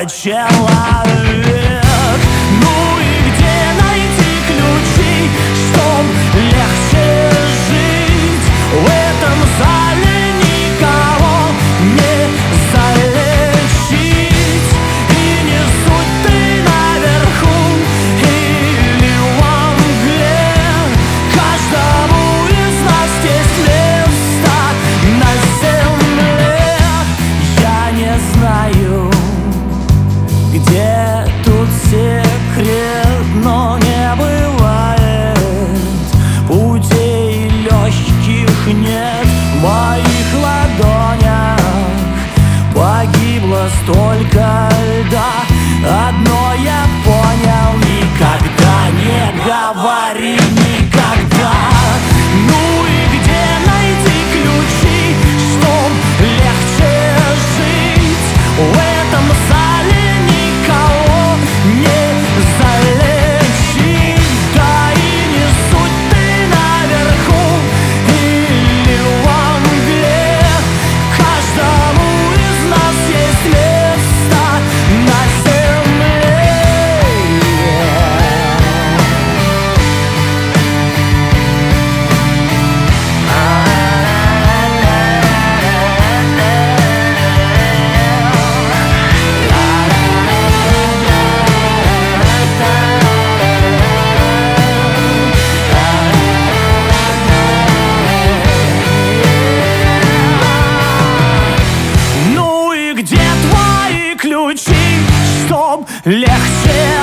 человек. Ну и где найти ключи, чтоб легче жить? В этом зале никого не залечить. И не суть ты наверху или во мгле, каждому из нас есть место на земле. Я не знаю, где тут секрет, но не бывает путей легких нет. В моих ладонях погибло столько льда. Одно я понял: никогда не говори никогда. Ну и где найти ключи, чтоб легче жить? В этом зале никого не залечить. Да и не суть ты наверху или во мгле, каждому из нас есть место на земле. Ну и где твои ключи, чтоб легче